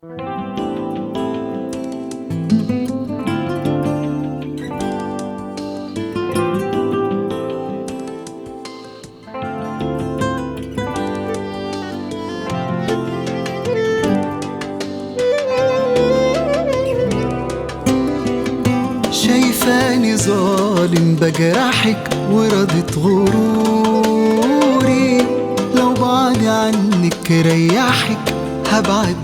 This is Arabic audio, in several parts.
شايفاني ظالم بجرحك ورضت غروري، لو بعد عنك ريحك هبعد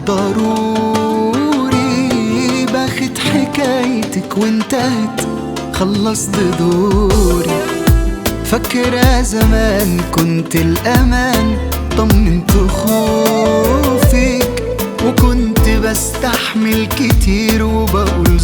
ضروري. باخد حكايتك وانتهت خلصت دوري، فاكرة زمان كنت الأمان طمنت خوفك، وكنت بستحمل كتير وبقول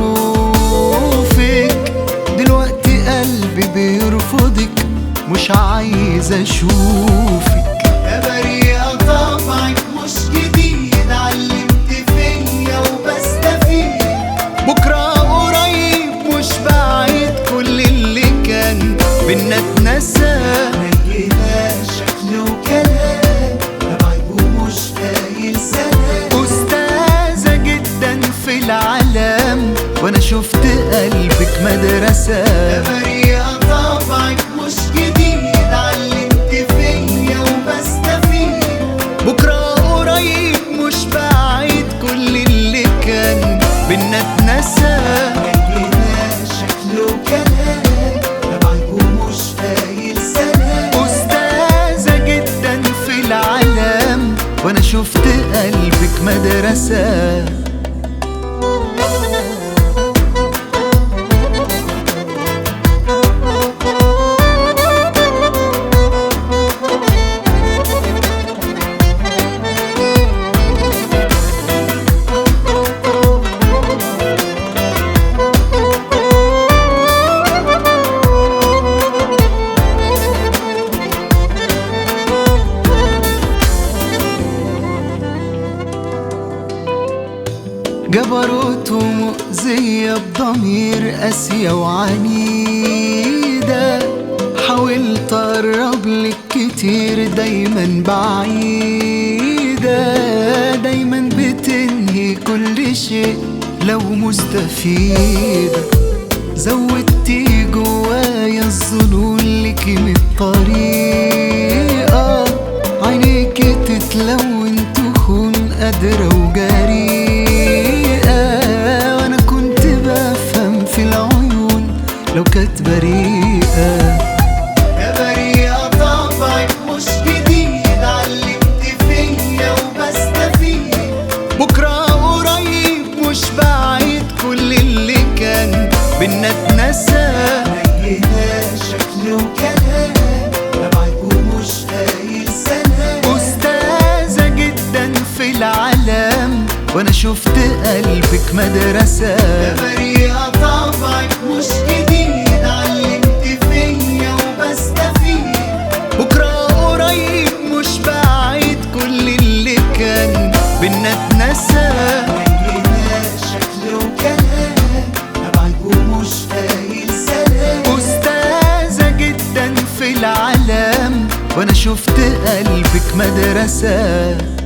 ظروفك. دلوقتي قلبي بيرفضك مش عايز اشوفك. يا بريئة طبعك مش جديد، علمت فيا وبستفيد. بكرة قريب مش بعيد، كل اللي كان بينا اتنسى. ملقيناش شكل وكلام، ببعد ومش قايل سلام. أستاذة جدا في العالم وانا شفت قلبك مدرسة. يا بريئة طبعك مش جديد، علمت فيا وبستفيد. بكرة قريب مش بعيد، كل اللي كان بينا اتنسى. ملقيناش شكل وكلام، ببعد ومش قايل سلام. أستاذة جدا في العالم وانا شفت قلبك مدرسة. جبروت ومؤذية بضمير قاسية وعنيدة. حاولت أقرب لك كتير دايما بعيدة، دايما بتنهي كل شيء لو مستفيدة. زودتي جوايا الظنون لكي من الطريقة، عينيكي تتلون تخون قادرة وجريئة. لو كانت بريئة. يا بريئة طبعك مش جديد، علمت فيا وبستفيد. بكرة قريب مش بعيد، كل اللي كان بينا اتنسى. ملقيناش شكل وكلام، ببعد ومش قايل سلام. أستاذة جدا في العالم وانا شفت قلبك مدرسة. يا بريئة طبعك مش جديد، علمت فيا وبستفيد. بكرة قريب مش بعيد، كل اللي كان بينا اتنسى. ملقيناش شكل وكلام، ببعد ومش قايل سلام. أستاذة جدا في العالم وانا شفت قلبك مدرسة.